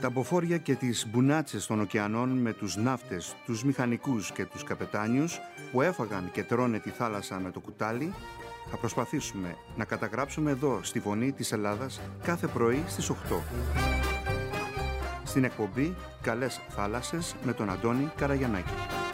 Τα μποφόρια και τις μπουνάτσες των ωκεανών με τους ναύτες, τους μηχανικούς και τους καπετάνιους που έφαγαν και τρώνε τη θάλασσα με το κουτάλι, θα προσπαθήσουμε να καταγράψουμε εδώ στη Φωνή της Ελλάδας κάθε πρωί στις 8. Στην εκπομπή «Καλές θάλασσες» με τον Αντώνη Καραγιαννάκη.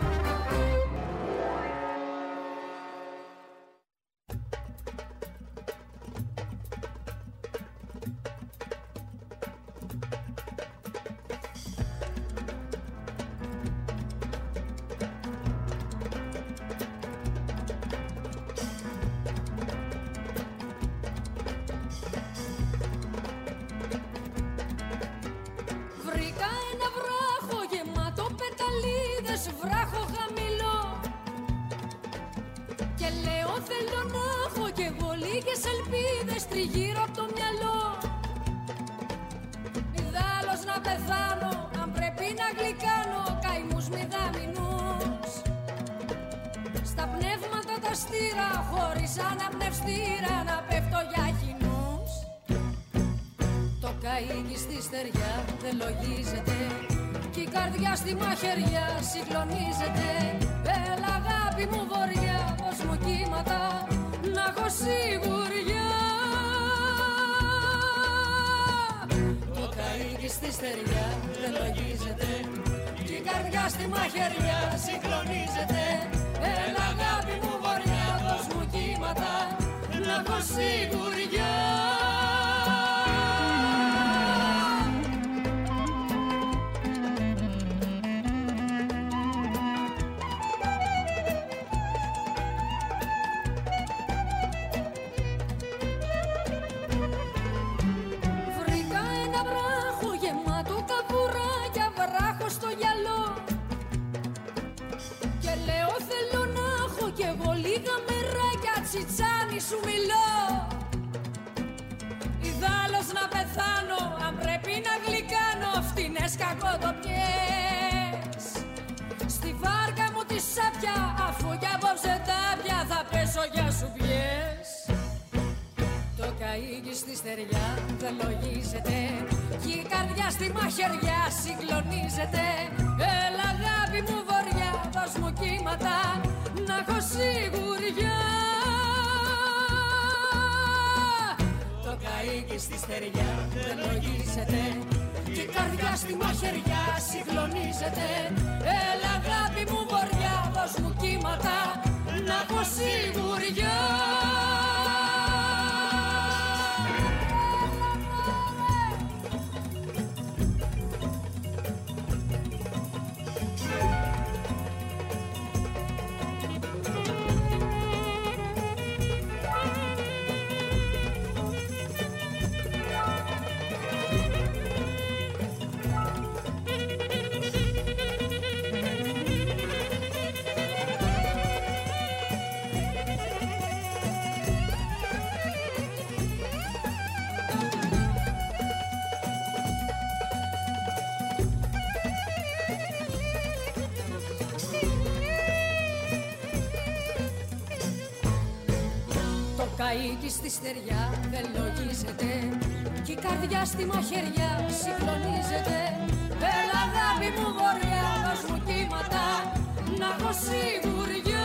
Καίκι στη στεριά δεν λογίζεται κι η καρδιά στη μαχαιριά συγκλονίζεται. Έλα αγάπη μου βοριά, δώσ' μου κύματα να έχω σιγουριά.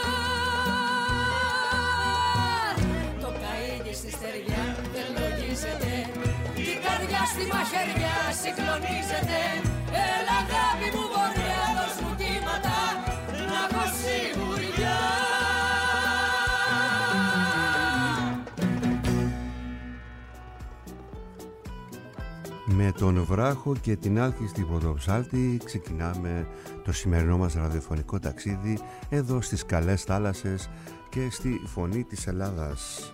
Το καίκι στη στεριά δεν λογίζεται κι η καρδιά στη μαχαιριά συγκλονίζεται. Έλα αγάπη μου βοριά, δώσ' μου κύματα να έχω σιγουριά. Με τον βράχο και την άλκιστη ποδοψάλτη ξεκινάμε το σημερινό μας ραδιοφωνικό ταξίδι εδώ στις καλές θάλασσες και στη Φωνή της Ελλάδας.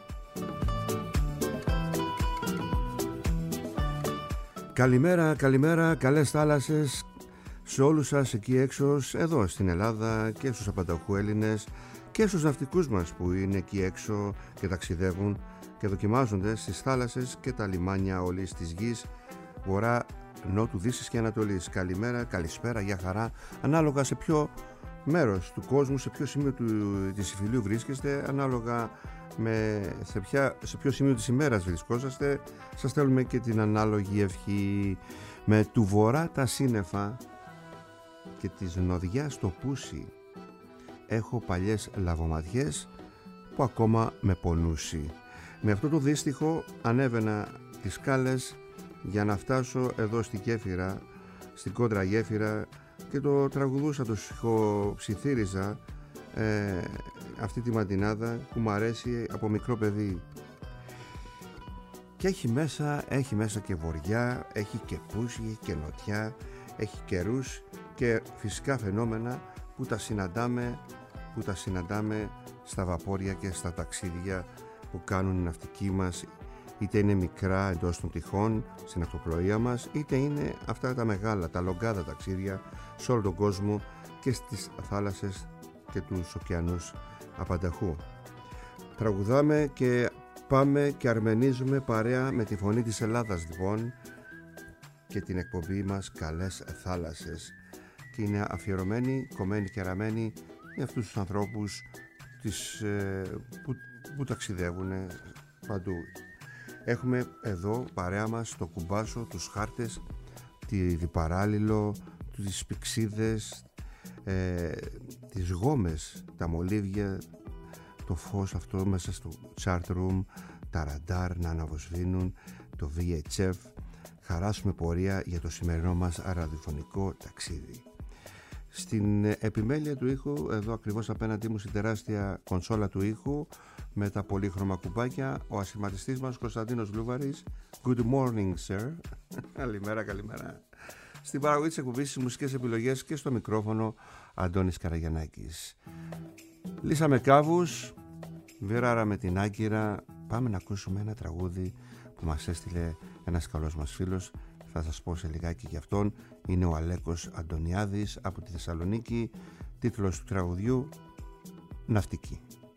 Καλημέρα, καλημέρα, καλές θάλασσες σε όλους σας εκεί έξω, εδώ στην Ελλάδα και στους απανταχού Έλληνες και στους ναυτικούς μας που είναι εκεί έξω και ταξιδεύουν και δοκιμάζονται στις θάλασσες και τα λιμάνια όλης της γης, βορρά, νότου, δύσης και ανατολής. Καλημέρα, καλησπέρα, για χαρά, ανάλογα σε ποιο μέρος του κόσμου, σε ποιο σημείο της υφηλίου βρίσκεστε, ανάλογα σε ποιο σημείο της ημέρας βρισκόσαστε, σας στέλνουμε και την ανάλογη ευχή. Με του βορρά τα σύννεφα και της νοδιάς το πούσι, έχω παλιές λαβοματιές που ακόμα με πονούσι. Με αυτό το δύστιχο ανέβαινα τις σκάλες για να φτάσω εδώ στη γέφυρα, στην κόντρα γέφυρα, και το τραγουδούσα, το ψιθύριζα αυτή τη μαντινάδα που μου αρέσει από μικρό παιδί. Και έχει μέσα και βοριά, έχει και πούσι, έχει και νοτιά, έχει καιρούς και φυσικά φαινόμενα που τα συναντάμε στα βαπόρια και στα ταξίδια που κάνουν οι ναυτικοί μας, είτε είναι μικρά εντός των τυχών στην αυτοπλοεία μας, είτε είναι αυτά τα μεγάλα, τα λογκάδα ταξίδια σε όλο τον κόσμο και στις θάλασσες και τους ωκεανούς απανταχού. Τραγουδάμε και πάμε και αρμενίζουμε παρέα με τη φωνή της Ελλάδας λοιπόν και την εκπομπή μας Καλές Θάλασσες, και είναι αφιερωμένη, κομμένη και ραμμένη για αυτούς τους ανθρώπους που ταξιδεύουν παντού. Έχουμε εδώ παρέα μας το κουμπάσο, τους χάρτες, τη διπαράλληλο, τις πυξίδες, τις γόμες, τα μολύβια, το φως αυτό μέσα στο chart room, τα ραντάρ να αναβοσβήνουν, το VHF. Χαράσουμε πορεία για το σημερινό μας ραδιοφωνικό ταξίδι. Στην επιμέλεια του ήχου, εδώ ακριβώς απέναντί μου στην τεράστια κονσόλα του ήχου με τα πολύχρωμα κουμπάκια, ο ασχηματιστής μας Κωνσταντίνος Λούβαρης. Good morning sir. Καλημέρα. Στην παραγωγή της εκπομπής, στις μουσικές επιλογές και στο μικρόφωνο Αντώνης Καραγιαννάκης. Λύσαμε κάβους, βυράραμε την Άγκυρα. Πάμε να ακούσουμε ένα τραγούδι που μας έστειλε ένας καλός μας φίλος. Θα σας πω σε λιγάκι για αυτόν. Είναι ο Αλέκος Αντωνιάδης από τη Θεσσαλονίκη. Τίτλος του τραγουδιού «Ναυτική».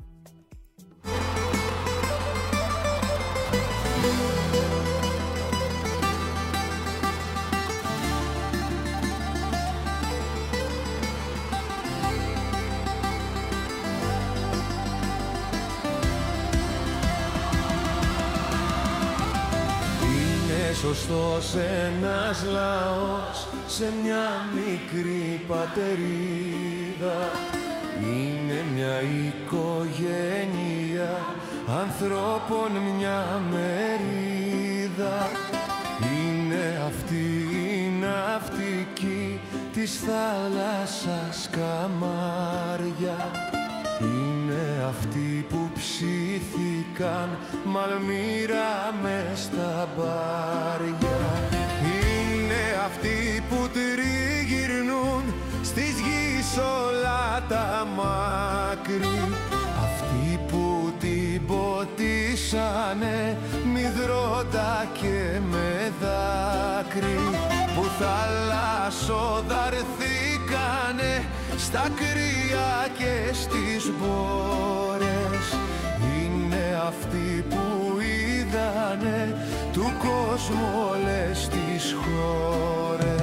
Σωστός ένας λαός σε μια μικρή πατερίδα, είναι μια οικογένεια ανθρώπων, μια μερίδα. Είναι αυτή η ναυτική της θάλασσας καμάρια, είναι αυτοί που ψήθηκαν μαλμύρα μες στα μπάρια. Είναι αυτοί που τριγυρνούν στις γης όλα τα μάκρη, αυτοί που την ποτίσανε μυδρώτα και με δάκρυ, που θαλασσοδαρθήκανε στα κρύα και στις μπόρες. Είναι αυτοί που είδανε του κόσμου όλες τις χώρες.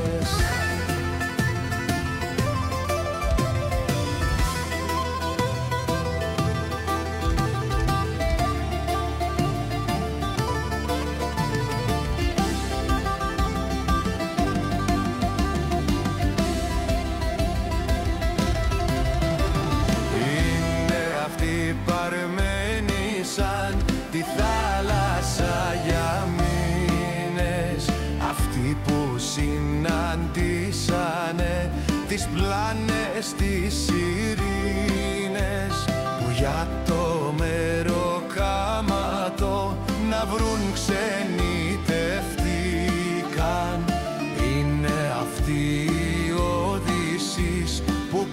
Τη θάλασσα για μήνες, αυτοί που συναντήσανε τις πλάνες, τις ειρήνες, που για το μεροκάματο να βρουν ξενιτευτήκαν. Είναι αυτοί οι Οδύσσης που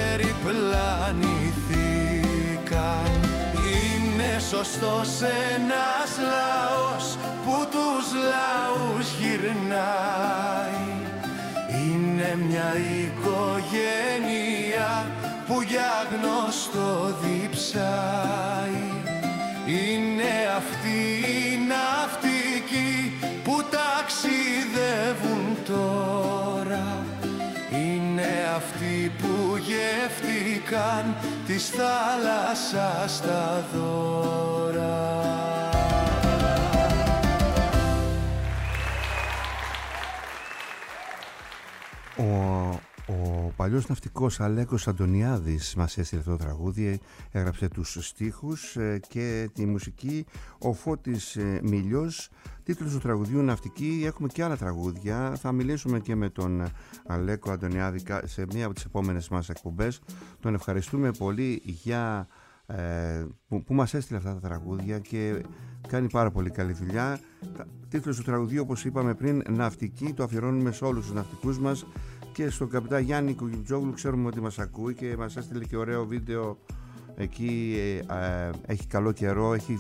περιπλανηθήκαν. Είναι σωστός ένας λαός που τους λαούς γυρνάει, είναι μια οικογένεια που για γνωστό διψάει. Είναι αυτοί οι ναυτικοί που ταξιδεύουν τώρα, είναι αυτοί που γεύτηκαν της θάλασσας τα δώρα. Ο παλιός ναυτικός Αλέκος Αντωνιάδης μας έστειλε αυτό το τραγούδι, έγραψε τους στίχους και τη μουσική ο Φώτης Μήλιος. Τίτλος του τραγουδιού Ναυτική. Έχουμε και άλλα τραγούδια, θα μιλήσουμε και με τον Αλέκο Αντωνιάδη σε μία από τις επόμενες μας εκπομπές. Τον ευχαριστούμε πολύ για που μας έστειλε αυτά τα τραγούδια και κάνει πάρα πολύ καλή δουλειά. Τίτλος του τραγουδιού, όπως είπαμε πριν, Ναυτική, το αφιερώνουμε σε όλους τους ναυτικούς μας και στον καπιτάν Γιάννη Κουγιουτζόγλου, ξέρουμε ότι μας ακούει και μας έστειλε και ωραίο βίντεο εκεί. Έχει καλό καιρό, έχει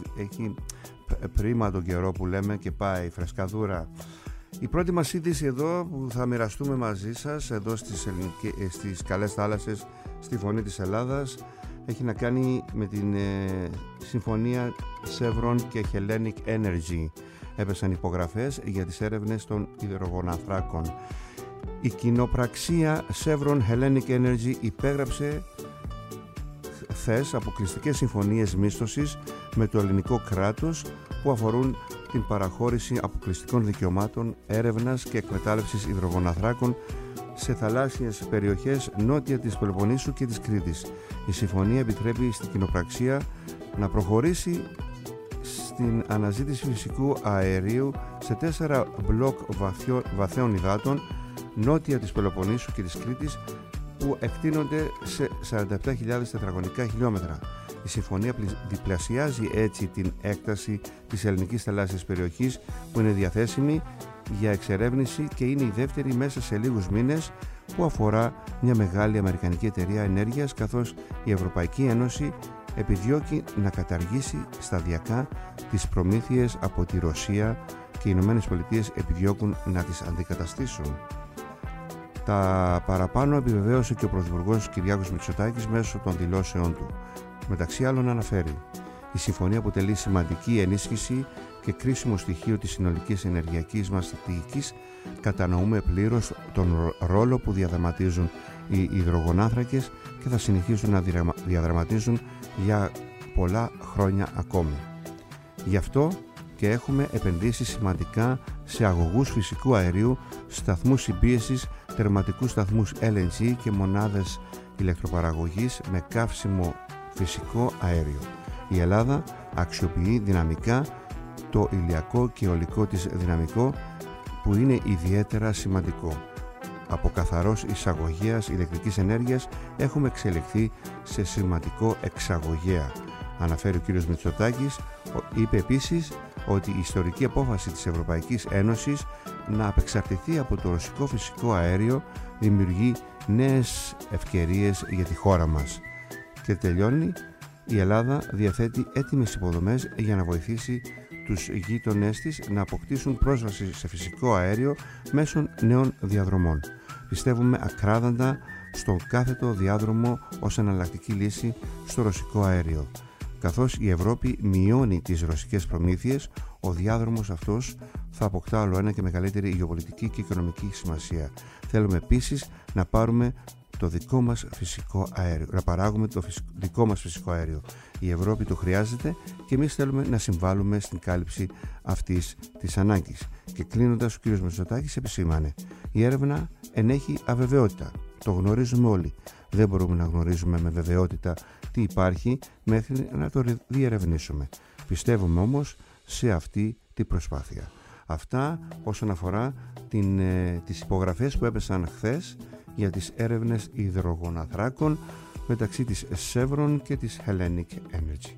πρίμα τον καιρό που λέμε και φρεσκαδούρα. Η πρώτη μας είδηση εδώ που θα μοιραστούμε μαζί σας εδώ στις καλές θάλασσες στη Φωνή της Ελλάδας έχει να κάνει με την συμφωνία Chevron και Hellenic Energy. Έπεσαν υπογραφές για τις έρευνες των υδρογοναθράκων. Η κοινοπραξία Chevron Hellenic Energy υπέγραψε χθες αποκλειστικές συμφωνίες μίσθωσης με το ελληνικό κράτος που αφορούν την παραχώρηση αποκλειστικών δικαιωμάτων έρευνας και εκμετάλλευσης υδρογοναθράκων σε θαλάσσιες περιοχές νότια της Πελοποννήσου και της Κρήτης. Η συμφωνία επιτρέπει στην κοινοπραξία να προχωρήσει στην αναζήτηση φυσικού αερίου σε 4 μπλοκ βαθέων υδάτων νότια της Πελοποννήσου και της Κρήτης που εκτείνονται σε 47.000 τετραγωνικά χιλιόμετρα. Η συμφωνία διπλασιάζει έτσι την έκταση της ελληνικής θαλάσσιας περιοχής που είναι διαθέσιμη για εξερεύνηση και είναι η δεύτερη μέσα σε λίγους μήνες που αφορά μια μεγάλη αμερικανική εταιρεία ενέργειας, καθώς η Ευρωπαϊκή Ένωση επιδιώκει να καταργήσει σταδιακά τις προμήθειες από τη Ρωσία και οι Ηνωμένες Πολιτείες επιδιώκουν να τις αντικαταστήσουν. Τα παραπάνω επιβεβαίωσε και ο Πρωθυπουργός Κυριάκος Μητσοτάκης μέσω των δηλώσεών του. Μεταξύ άλλων αναφέρει: η συμφωνία αποτελεί σημαντική ενίσχυση και κρίσιμο στοιχείο της συνολικής ενεργειακής μας στρατηγικής. Κατανοούμε πλήρως τον ρόλο που διαδραματίζουν οι υδρογονάθρακες και θα συνεχίσουν να διαδραματίζουν για πολλά χρόνια ακόμη. Γι' αυτό και έχουμε επενδύσει σημαντικά σε αγωγούς φυσικού αερίου, σταθμούς συμπίεσης, τερματικούς σταθμούς LNG και μονάδες ηλεκτροπαραγωγής με καύσιμο φυσικό αέριο. Η Ελλάδα αξιοποιεί δυναμικά το ηλιακό και αιωλικό της δυναμικό που είναι ιδιαίτερα σημαντικό. Από καθαρός εισαγωγέας ηλεκτρικής ενέργειας έχουμε εξελιχθεί σε σημαντικό εξαγωγέα. Αναφέρει ο κ. Μητσοτάκης. Είπε επίσης ότι η ιστορική απόφαση της Ευρωπαϊκής Ένωσης να απεξαρτηθεί από το ρωσικό φυσικό αέριο δημιουργεί νέες ευκαιρίες για τη χώρα μας. Και τελειώνει: η Ελλάδα διαθέτει έτοιμες υποδομές για να βοηθήσει τους γείτονές της να αποκτήσουν πρόσβαση σε φυσικό αέριο μέσω νέων διαδρομών. Πιστεύουμε ακράδαντα στον κάθετο διάδρομο ως εναλλακτική λύση στο ρωσικό αέριο. Καθώς η Ευρώπη μειώνει τις ρωσικές προμήθειες, ο διάδρομος αυτός θα αποκτά όλο ένα και μεγαλύτερη γεωπολιτική και οικονομική σημασία. Θέλουμε επίσης να πάρουμε το δικό μας φυσικό αέριο, να παράγουμε το δικό μας φυσικό αέριο. Η Ευρώπη το χρειάζεται και εμείς θέλουμε να συμβάλλουμε στην κάλυψη αυτής της ανάγκης. Και κλείνοντας, ο κ. Μητσοτάκης επισήμανε: η έρευνα ενέχει αβεβαιότητα. Το γνωρίζουμε όλοι. Δεν μπορούμε να γνωρίζουμε με βεβαιότητα τι υπάρχει μέχρι να το διερευνήσουμε. Πιστεύουμε όμως σε αυτή την προσπάθεια. Αυτά όσον αφορά τις υπογραφές που έπεσαν χθες για τις έρευνες υδρογοναθράκων μεταξύ της Chevron και της Hellenic Energy.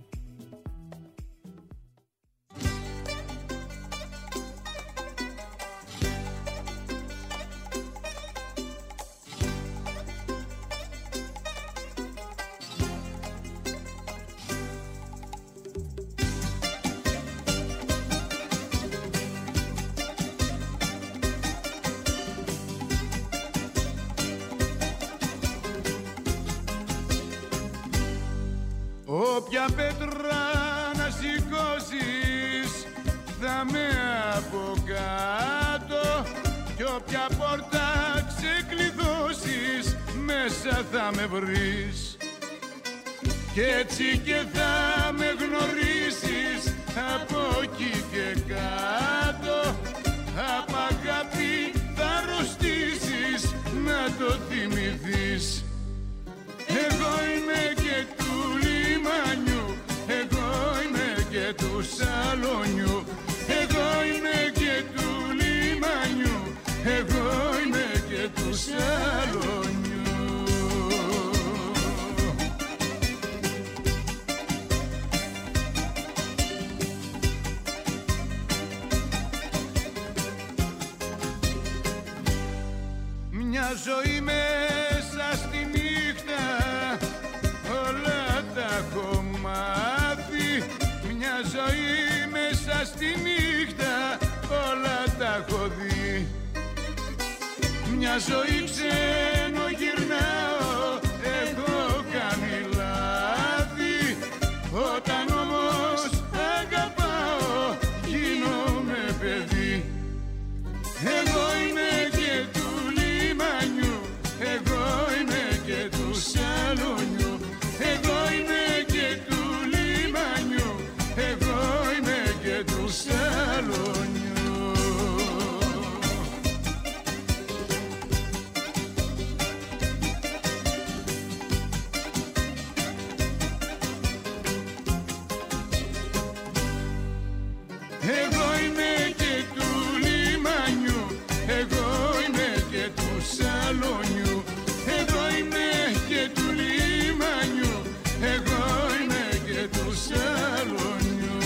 Όποια πέτρα να σηκώσεις θα με από κάτω κι όποια πόρτα ξεκλειδώσεις με μέσα θα με βρεις κι έτσι και θα με γνωρίσεις από εκεί και κάτω. Απ' αγάπη θα αρρωστήσεις, να το θυμηθείς. Εγώ είμαι και του λιμανιού, εγώ είμαι και του σαλονιού. Εγώ είμαι και του λιμανιού, εγώ είμαι και του σαλονιού. Μια ζωή μέσα στη νύχτα, όλα τα έχω μάθει. Μια ζωή μέσα στη νύχτα, όλα τα έχω δει. Μια ζωή ξενογυρνάω, έχω κάνει λάθη. Όταν όμως αγαπάω, γίνομαι παιδί. Εγώ είμαι και του λιμανιού, εγώ είμαι και του σαλονιού. Εγώ είμαι και του λιμανιού, εγώ είμαι και του σαλονιού. Εγώ είμαι και του λιμανιού, εγώ είμαι και του σαλονιού. Εγώ είμαι και του λιμανιού, εγώ είμαι και του σαλονιού.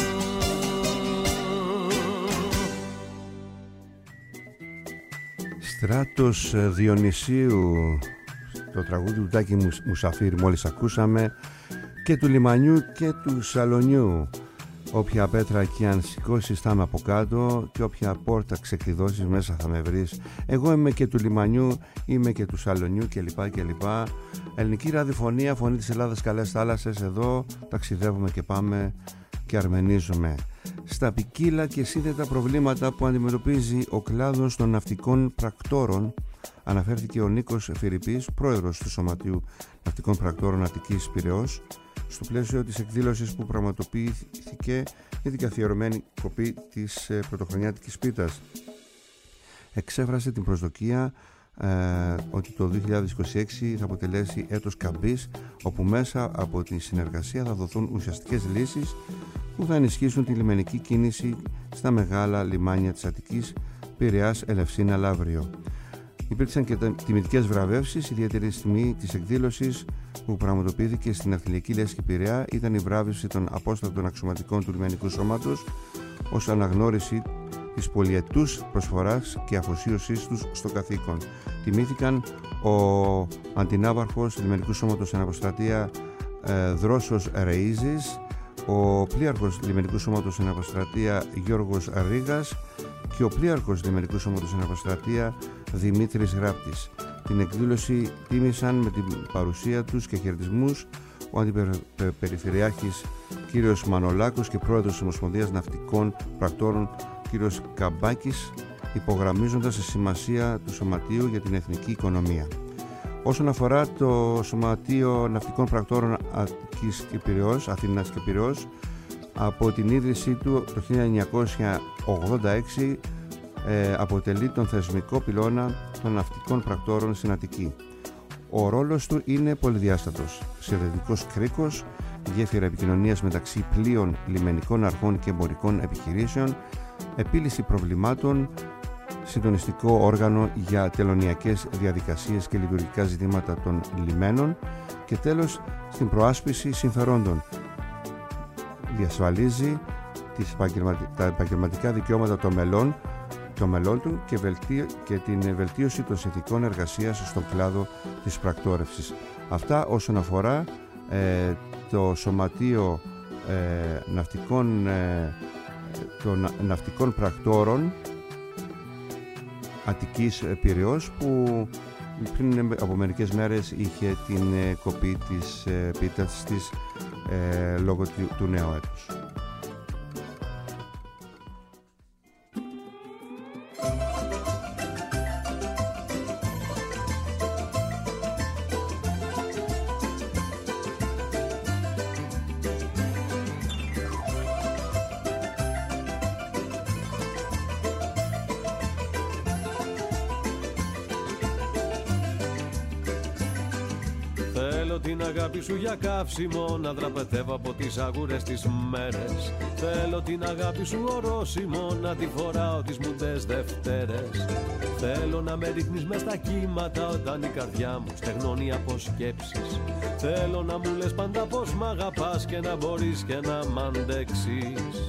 Στράτος Διονυσίου, το τραγούδι του Τάκη Μουσαφίρη μόλις ακούσαμε, και του λιμανιού και του σαλονιού. Όποια πέτρα και αν σηκώσεις θα είμαι από κάτω και όποια πόρτα ξεκλειδώσεις μέσα θα με βρεις. Εγώ είμαι και του λιμανιού, είμαι και του σαλονιού κλπ. Ελληνική ραδιοφωνία, φωνή της Ελλάδας, καλές θάλασσες. Εδώ ταξιδεύουμε και πάμε και αρμενίζουμε. Στα ποικίλα και σύνθετα προβλήματα που αντιμετωπίζει ο κλάδος των ναυτικών πρακτόρων, αναφέρθηκε ο Νίκος Φιρυπής, πρόεδρος του Σωματείου Ναυτικών Πρακτόρων Αττικής Πειραιώς, στο πλαίσιο της εκδήλωσης που πραγματοποιήθηκε για την καθιερωμένη κοπή της πρωτοχρονιάτικης πίτας. Εξέφρασε την προσδοκία ότι το 2026 θα αποτελέσει έτος καμπής, όπου μέσα από τη συνεργασία θα δοθούν ουσιαστικές λύσεις που θα ενισχύσουν τη λιμενική κίνηση στα μεγάλα λιμάνια της Αττικής, Πειραιάς, Ελευσίνα, Λαύριο. Υπήρξαν και τιμητικές βραβεύσεις. Η ιδιαίτερη στιγμή της εκδήλωσης που πραγματοποιήθηκε στην Ναυτιλιακή Λέσχη Πειραιά ήταν η βράβευση των απόστατων αξιωματικών του λιμενικού σώματος ως αναγνώριση της πολυετούς προσφοράς και αφοσίωσής τους στο καθήκον. Τιμήθηκαν ο αντινάβαρχος λιμενικού σώματος στην αποστρατεία Δρόσος Ρεΐζης, ο πλοίαρχος λιμενικού σώματος στην αποστρατεία Γιώργος Ρήγας και ο πλοίαρχος λιμενικού σώματος στην αποστρατεία Δημήτρης Γράπτης. Την εκδήλωση τίμησαν με την παρουσία τους και χαιρετισμούς ο Αντιπεριφερειάρχης κ. Μανολάκος και πρόεδρος της Ομοσπονδίας Ναυτικών Πρακτόρων κ. Καμπάκης, υπογραμμίζοντας τη σημασία του Σωματείου για την εθνική οικονομία. Όσον αφορά το Σωματείο Ναυτικών Πρακτόρων Αττικής και Πειραιώς, Αθήνας και Πειραιώς, από την ίδρυσή του το 1986 αποτελεί τον θεσμικό πυλώνα των ναυτικών πρακτόρων στην Αττική. Ο ρόλος του είναι πολυδιάστατος, συνδετικός κρίκος, γέφυρα επικοινωνίας μεταξύ πλοίων, λιμενικών αρχών και εμπορικών επιχειρήσεων, επίλυση προβλημάτων, συντονιστικό όργανο για τελωνειακές διαδικασίες και λειτουργικά ζητήματα των λιμένων και τέλος στην προάσπιση συμφερόντων. Διασφαλίζει τα επαγγελματικά δικαιώματα των μελών του και την βελτίωση των συνθηκών εργασίας στον κλάδο της πρακτόρευσης. Αυτά όσον αφορά το Σωματείο των Ναυτικών Πρακτόρων Αττικής Πειραιώς, που πριν από μερικές μέρες είχε την κοπή της πίτας της λόγω του νέου έτους. Θέλω την αγάπη σου για καύσιμο, να δραπετεύω από τις αγούρες τις μέρες. Θέλω την αγάπη σου ορόσημο, να τη φοράω τις μουντές Δευτέρες. Θέλω να με ρίχνεις μες στα κύματα όταν η καρδιά μου στεγνώνει από σκέψεις. Θέλω να μου λες πάντα πως μ' αγαπάς και να μπορείς και να μ' αντέξεις.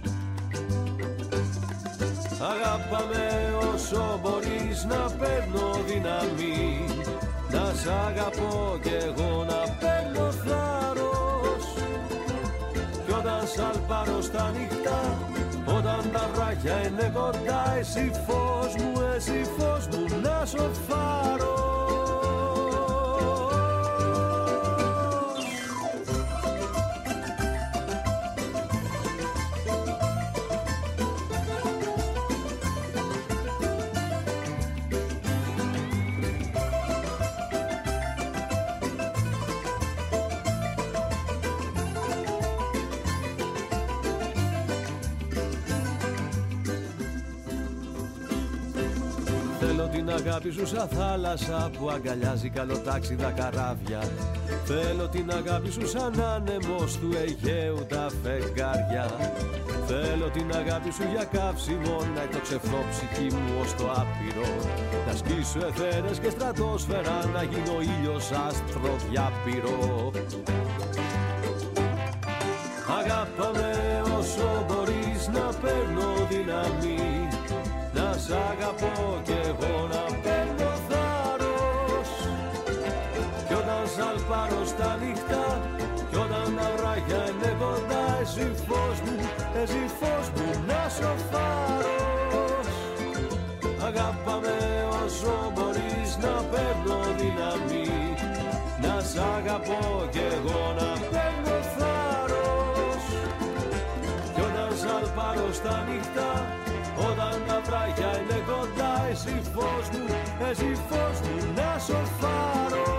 Αγάπαμε όσο μπορείς, να παίρνω δύναμη, να σ' αγαπώ κι εγώ να παίρνω θάρρος. Κι όταν σαλπάρω στα νυχτά, όταν τα βράχια είναι κοντά, εσύ φως μου, να σ' φάρος. Θέλω την αγάπη σου σαν θάλασσα που αγκαλιάζει καλοτάξιδα καράβια. Θέλω την αγάπη σου σαν άνεμος του Αιγαίου τα φεγγάρια. Θέλω την αγάπη σου για καύσιμο, να εκτοξευθώ ψυχή μου ως το άπειρο. Να σκίσω αιθέρες και στρατόσφαιρα, να γίνω ήλιος άστρο διάπειρο. Αγάπαμε όσο μπορείς, να παίρνω δύναμη, να σ' αγαπώ κι εγώ να παίρνω θάρρος. Κι όταν σαλπάρω στα νυχτά, κι όταν τα βράχια είναι κοντά, εσύ φως μου, να σ' φάρος. Αγάπαμε όσο μπορείς, να παίρνω δύναμη, να σ' αγαπώ κι εγώ να παίρνω θάρρος. Κι όταν σαλπάρω στα νυχτά, όταν τα βράχια είναι κοντά, εσύ φως μου, να σ' φάρος.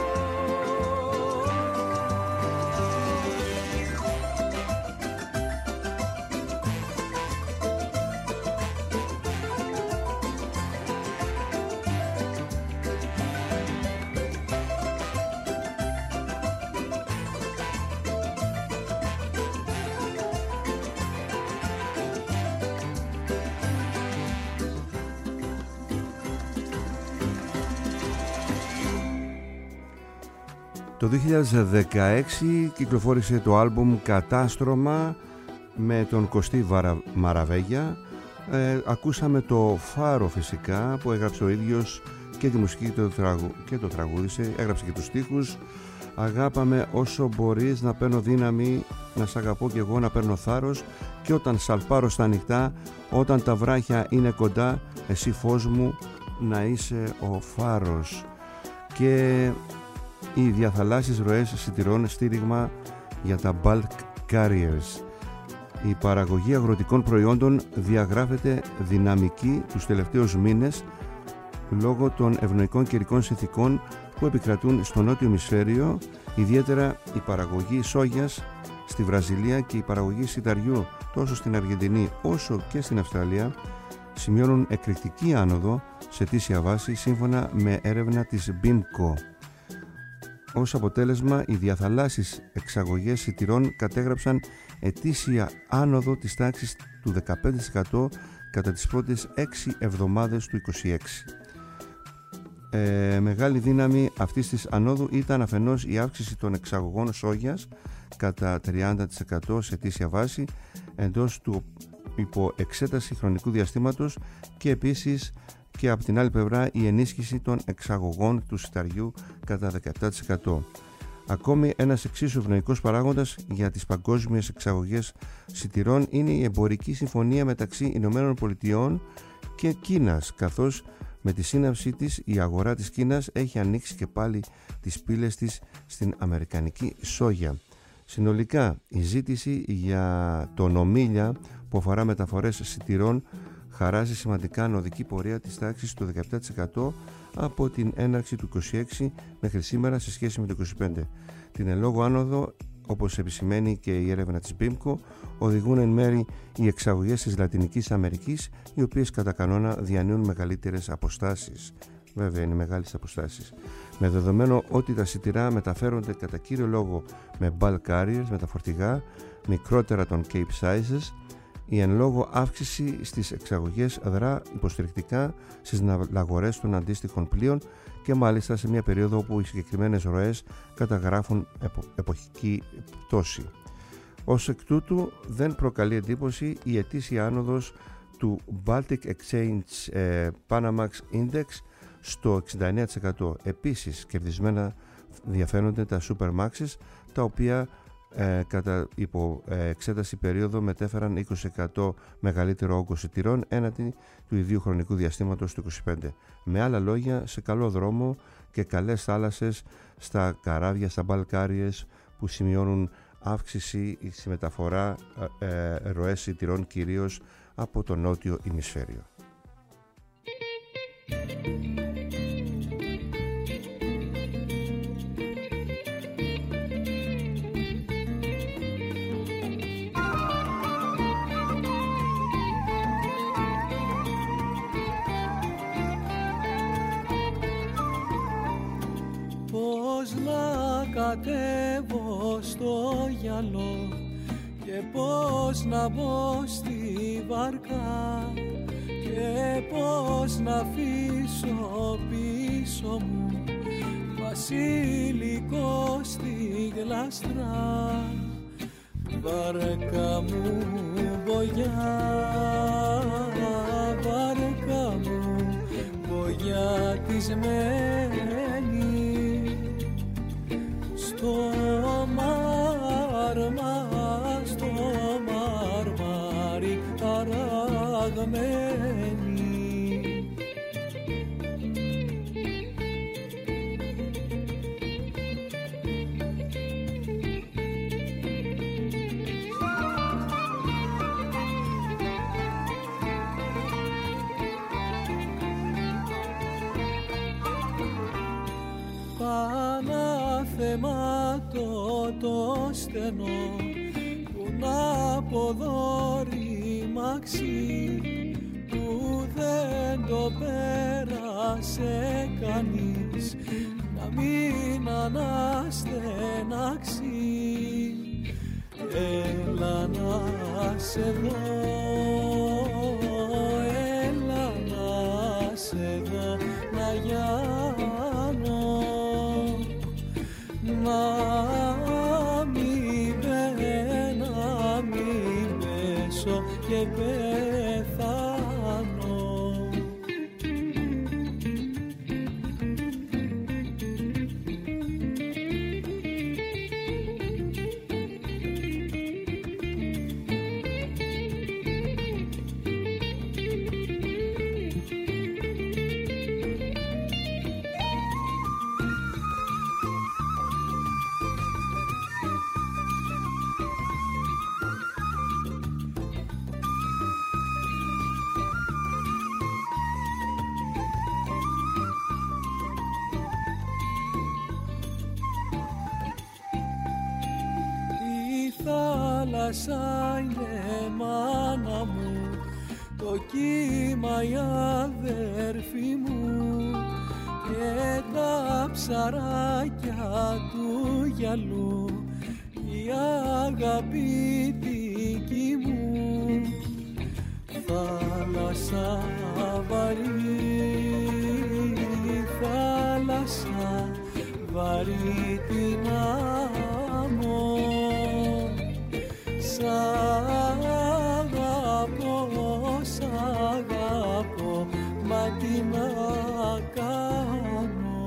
Το 2016 κυκλοφόρησε το άλμπουμ Κατάστρωμα με τον Κωστή Μαραβέγια. Ακούσαμε το Φάρο φυσικά που έγραψε ο ίδιος και τη μουσική και το τραγούδισε, έγραψε και τους στίχους. Αγάπαμε όσο μπορείς, να παίρνω δύναμη, να σ' αγαπώ κι εγώ να παίρνω θάρρος. Και όταν σαλπάρω στα νυχτά, όταν τα βράχια είναι κοντά, εσύ φως μου, να είσαι ο φάρος. Και οι διαθαλάσσιες ροές σιτηρών, στήριγμα για τα bulk carriers. Η παραγωγή αγροτικών προϊόντων διαγράφεται δυναμική τους τελευταίους μήνες λόγω των ευνοϊκών καιρικών συνθηκών που επικρατούν στο νότιο ημισφαίριο, ιδιαίτερα η παραγωγή σόγιας στη Βραζιλία και η παραγωγή σιταριού τόσο στην Αργεντινή όσο και στην Αυστραλία σημειώνουν εκρηκτική άνοδο σε ετήσια βάση σύμφωνα με έρευνα της BIMCO. Ως αποτέλεσμα, οι διαθαλάσσιες εξαγωγές σιτηρών κατέγραψαν ετήσια άνοδο της τάξης του 15% κατά τις πρώτες 6 εβδομάδες του 2026. Μεγάλη δύναμη αυτής της ανόδου ήταν αφενός η αύξηση των εξαγωγών σόγιας κατά 30% σε ετήσια βάση εντός του υποεξέταση χρονικού διαστήματος και επίσης και από την άλλη πλευρά η ενίσχυση των εξαγωγών του σιταριού κατά 17%. Ακόμη ένας εξίσου ευνοϊκός παράγοντας για τις παγκόσμιες εξαγωγές σιτηρών είναι η εμπορική συμφωνία μεταξύ Ηνωμένων Πολιτειών και Κίνας, καθώς με τη σύναψή της η αγορά της Κίνας έχει ανοίξει και πάλι τις πύλες της στην αμερικανική σόγια. Συνολικά η ζήτηση για τον ομίλια που αφορά μεταφορές σιτηρών χαράζει σημαντικά ανωδική πορεία της τάξης του 17% από την έναρξη του 26 μέχρι σήμερα σε σχέση με το 25. Την εν λόγω άνοδο, όπως επισημαίνει και η έρευνα της BIMCO, οδηγούν εν μέρη οι εξαγωγές της Λατινικής Αμερικής, οι οποίες κατά κανόνα διανύουν μεγαλύτερες αποστάσεις. βέβαια είναι μεγάλες αποστάσεις. Με δεδομένο ότι τα σιτηρά μεταφέρονται κατά κύριο λόγο με bulk carriers, με τα φορτηγά μικρότερα των Cape sizes, η εν λόγω αύξηση στις εξαγωγές δρά υποστηρικτικά στις αγορές των αντίστοιχων πλοίων και μάλιστα σε μια περίοδο όπου οι συγκεκριμένες ροές καταγράφουν εποχική πτώση. Ως εκ τούτου δεν προκαλεί εντύπωση η ετήσια άνοδος του Baltic Exchange Panamax Index στο 69%. Επίσης κερδισμένα διαφαίνονται τα Supermaxes, τα οποία κατά υπό εξέταση περίοδο μετέφεραν 20% μεγαλύτερο όγκο σιτηρών έναντι του ιδίου χρονικού διαστήματος του 25. Με άλλα λόγια, σε καλό δρόμο και καλές θάλασσες στα καράβια, στα bulk carriers που σημειώνουν αύξηση στη μεταφορά ροές σιτηρών κυρίως από το νότιο ημισφαίριο. Πώς να κατέβω στο γυαλό και πώς να μπω στη βάρκα και πώς να αφήσω πίσω μου βασιλικό στη γλάστρα. Βάρκα μου μπογιά, βάρκα μου μπογιατισμένη στο μάρμαρι αραγμένη. Παναθεμάτω το στενό που να αποδόρει μαξί, που δεν το πέρασε κανείς, να μην αναστενάξει. Έλα να σε δω, έλα να σε δω, να γιάνω, να μην πέσω και πεθάνω. Θάλασσα είναι μάνα μου, το κύμα η αδέρφη μου και τα ψαράκια του γυαλού η αγαπητική μου. Θάλασσα βαρύ, θάλασσα βαρύ την άμμο. Σ' αγαπώ, μα τι να κάνω.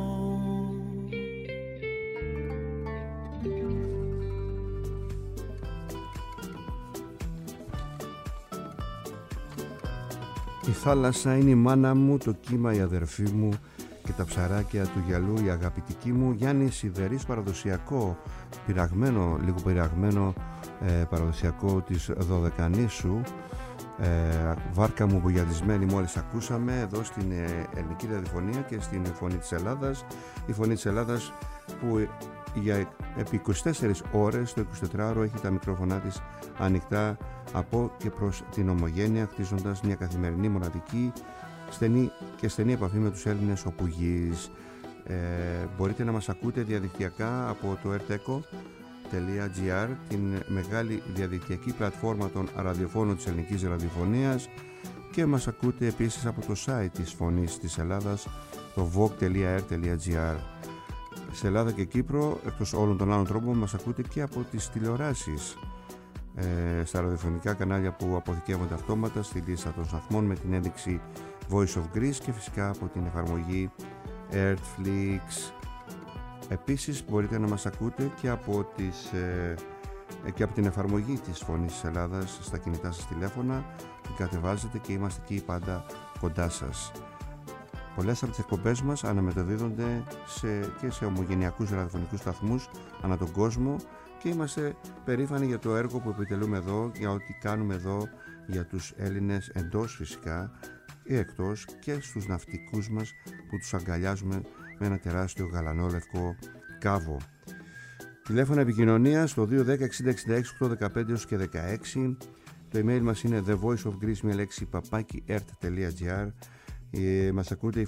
Η θάλασσα είναι η μάνα μου, το κύμα η αδερφή μου και τα ψαράκια του γυαλού η αγαπητική μου. Γιάννη Σιδερής, παραδοσιακό πειραγμένο, λίγο πειραγμένο παραδοσιακό της Δωδεκανήσου. Βάρκα μου μπογιατισμένη μόλις ακούσαμε εδώ στην ελληνική ραδιοφωνία και στην Φωνή της Ελλάδας. Η Φωνή της Ελλάδας που επί 24 ώρες το 24ωρο έχει τα μικρόφωνά της ανοιχτά από και προς την Ομογένεια, χτίζοντας μια καθημερινή, μοναδική στενή επαφή με τους Έλληνες όπου γης. Μπορείτε να μας ακούτε διαδικτυακά από το erteco.gr, την μεγάλη διαδικτυακή πλατφόρμα των ραδιοφώνων της ελληνικής ραδιοφωνίας, και μας ακούτε επίσης από το site της Φωνής της Ελλάδας, το vogue.r.gr. Σε Ελλάδα και Κύπρο, εκτός όλων των άλλων τρόπων, μας ακούτε και από τις τηλεοράσεις, στα ραδιοφωνικά κανάλια που αποθηκεύονται αυτόματα στη λίστα των σταθμών με την ένδειξη Voice of Greece, και φυσικά από την εφαρμογή Earthflix. Επίσης μπορείτε να μας ακούτε και από την εφαρμογή της Φωνής της Ελλάδας στα κινητά σας τηλέφωνα. Την κατεβάζετε και είμαστε εκεί πάντα κοντά σας. Πολλές από τις εκπομπές μας αναμεταδίδονται και σε ομογενειακούς ραδιοφωνικούς σταθμούς ανά τον κόσμο, και είμαστε περήφανοι για το έργο που επιτελούμε εδώ, για ό,τι κάνουμε εδώ για τους Έλληνες εντός φυσικά ή εκτός, και στους ναυτικούς μας που τους αγκαλιάζουμε με ένα τεράστιο γαλανό λευκό κάβο. Τηλέφωνα επικοινωνίας στο 210-60-66-815 και 16. Το email μας είναι thevoiceofgreece με λέξη @ert.gr. Μας ακούτε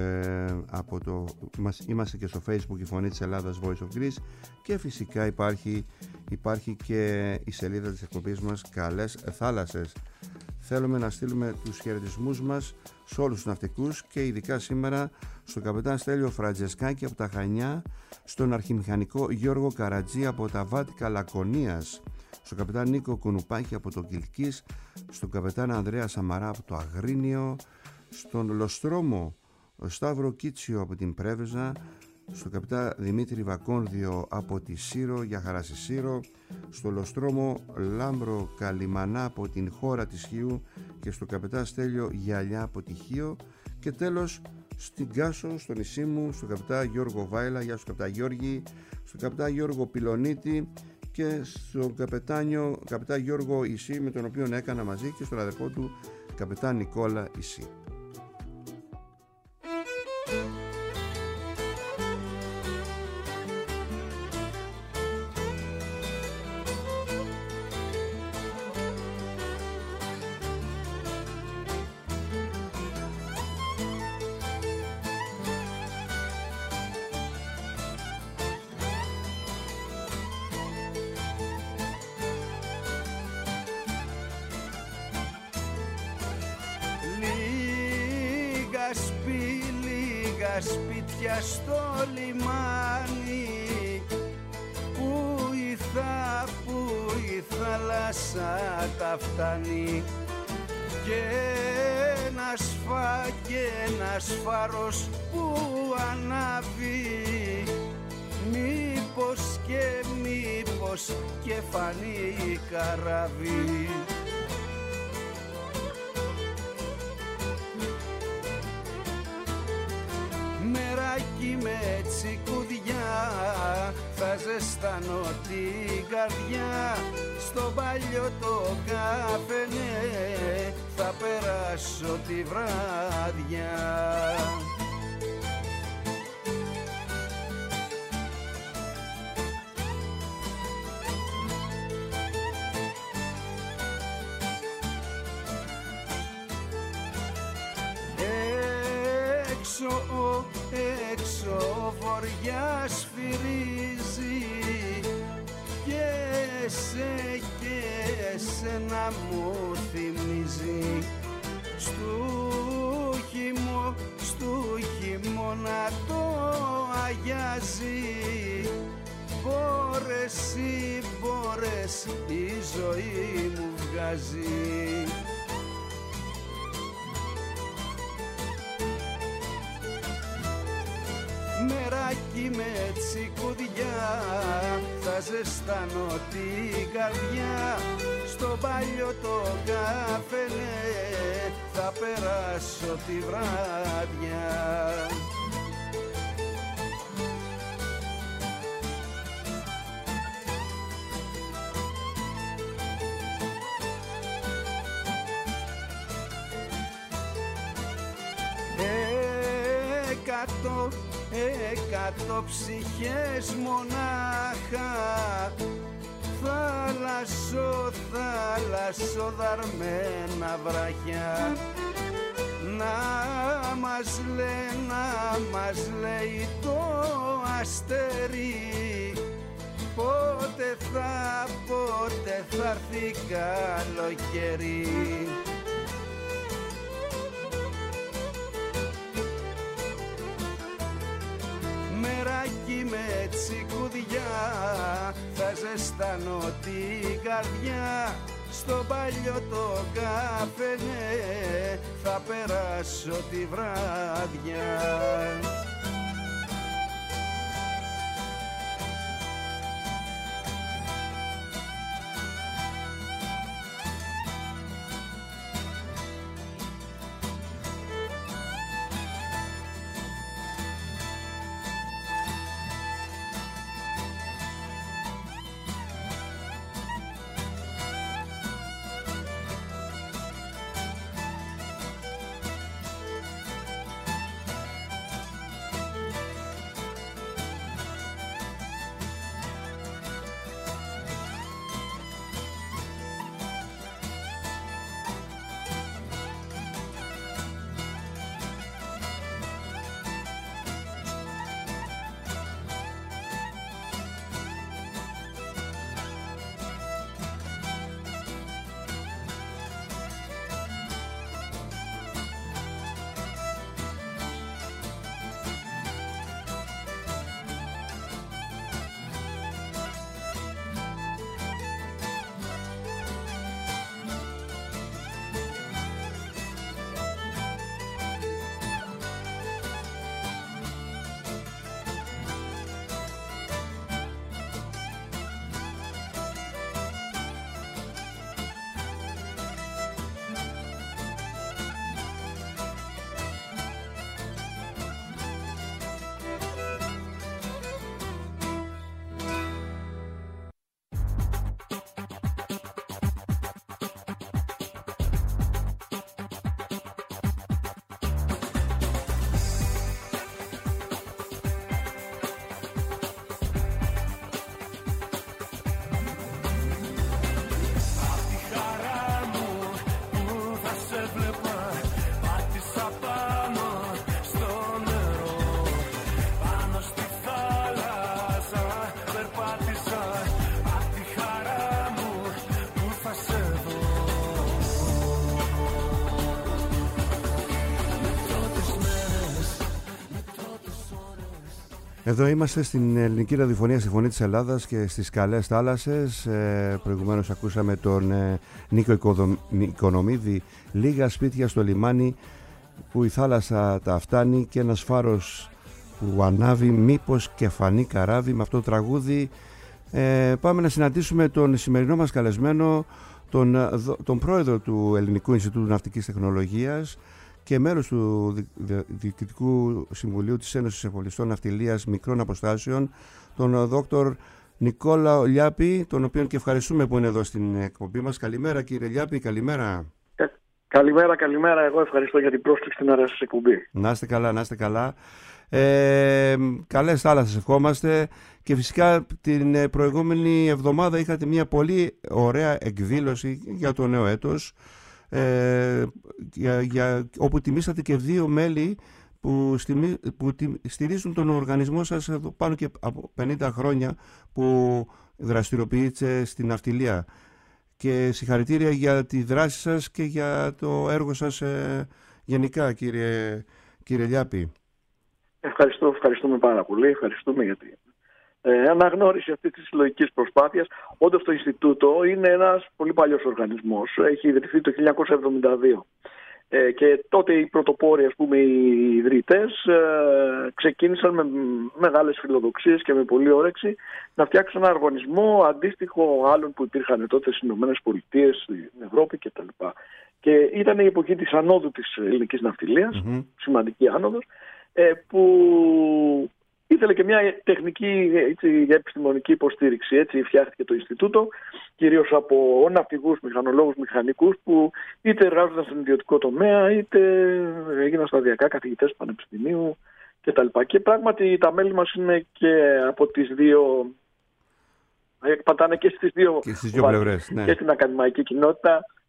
είμαστε και στο Facebook, η Φωνή της Ελλάδας, Voice of Greece, και φυσικά υπάρχει και η σελίδα της εκπομπής μας, Καλές Θάλασσες. Θέλουμε να στείλουμε τους χαιρετισμούς μας σε όλους τους ναυτικούς, και ειδικά σήμερα στον καπετάν Στέλιο Φραντζεσκάκη από τα Χανιά, στον αρχιμηχανικό Γιώργο Καρατζή από τα Βάτικα Λακωνίας, στον καπετάν Νίκο Κουνουπάκη από το Κιλκής, στον καπετάν Ανδρέα Σαμαρά από το Αγρίνιο, στον Λοστρόμο Σταύρο Κίτσιο από την Πρέβεζα, στον καπετάν Δημήτρη Βακόνδιο από τη Σύρο, για χαρά στη Σύρο, στο Λοστρόμο Λάμπρο Καλιμανά από την χώρα της Χίου, και στον καπετάν Στέλιο Γυαλιά από τη Χίο, και τέλος στην Κάσο, στο νησί μου, στον καπετάν Γιώργο Βάιλα, για στον καπετάν Γιώργη, στον καπετάν Γιώργο Πιλονίτη, και στον καπετάν Γιώργο Ισή, με τον οποίο έκανα μαζί, και στον αδερφό του καπετάν Νικόλα Ισή. Σπίτια στο λιμάνι, που η θάλασσα τα φτάνει, και ένας φάρος που ανάβει, μήπως και φανεί καράβι. Μεράκι με τσικουδιά θα ζεστάνω την καρδιά, στο παλιό το καφενέ θα περάσω τη βράδια. Έξω βοριά σφυρίζει, και εσένα μου θυμίζει, στου χειμώνα το αγιάζει, μπόρες η ζωή μου βγάζει. Μεράκι με τσικουδιά θα ζεστάνω την καρδιά, στο παλιό το καφενέ θα περάσω τη βράδια. Εκατό ψυχές μονάχα, θάλασσο δαρμένα βράχια, να να μας λέει το αστέρι, πότε θα έρθει καλοκαίρι. Μεράκι με τσικουδιά θα ζεστάνω την καρδιά, στο παλιό το καφενέ θα περάσω τη βράδια. Εδώ είμαστε στην Ελληνική Ραδιοφωνία, στη Φωνή της Ελλάδας και στις καλές θάλασσες. Προηγουμένως ακούσαμε τον Νίκο Οικονομίδη, λίγα σπίτια στο λιμάνι που η θάλασσα τα φτάνει και ένας φάρος που ανάβει, μήπως και φανεί καράβι. Με αυτό το τραγούδι πάμε να συναντήσουμε τον σημερινό μας καλεσμένο, τον πρόεδρο του Ελληνικού Ινστιτούτου Ναυτικής Τεχνολογίας και μέλος του Διοικητικού Συμβουλίου της Ένωσης Εφοπλιστών Ναυτιλίας Μικρών Αποστάσεων, τον Δόκτωρ Νικόλαο Λιάπη, τον οποίον και ευχαριστούμε που είναι εδώ στην εκπομπή μας. Καλημέρα κύριε Λιάπη, καλημέρα. Καλημέρα. Εγώ ευχαριστώ για την πρόσκληση στην ώρα σας εκπομπή. Να είστε καλά. Καλές θάλασσες ευχόμαστε και φυσικά την προηγούμενη εβδομάδα είχατε μια πολύ ωραία εκδήλωση για το νέο έτος, όπου τιμήσατε και 2 μέλη που στηρίζουν τον οργανισμό σας εδώ πάνω και από 50 χρόνια που δραστηριοποιείται στην ναυτιλία, και συγχαρητήρια για τη δράση σας και για το έργο σας γενικά κύριε Λιάπη. Ευχαριστούμε πάρα πολύ. Ευχαριστούμε για την αναγνώριση αυτής της συλλογικής προσπάθειας. Όντως το Ινστιτούτο είναι ένας πολύ παλιός οργανισμός. Έχει ιδρυθεί το 1972. Και τότε οι πρωτοπόροι, οι ιδρυτές, ξεκίνησαν με μεγάλες φιλοδοξίες και με πολλή όρεξη να φτιάξουν ένα οργανισμό αντίστοιχο άλλων που υπήρχαν τότε στις Ηνωμένες Πολιτείες, στην Ευρώπη κτλ. Και ήταν η εποχή της ανόδου της ελληνικής ναυτιλίας, σημαντική άνοδος, που ήθελε και μια τεχνική επιστημονική υποστήριξη. Έτσι φτιάχτηκε το Ινστιτούτο, κυρίως από ναυτικούς, μηχανολόγους, μηχανικούς που είτε εργάζονταν στον ιδιωτικό τομέα, είτε έγιναν σταδιακά καθηγητές πανεπιστημίου κτλ. Και πράγματι τα μέλη μας είναι και από τις δύο, πατάνε και στις δύο πλευρές, ναι. Και στην ακαδημαϊκή κοινότητα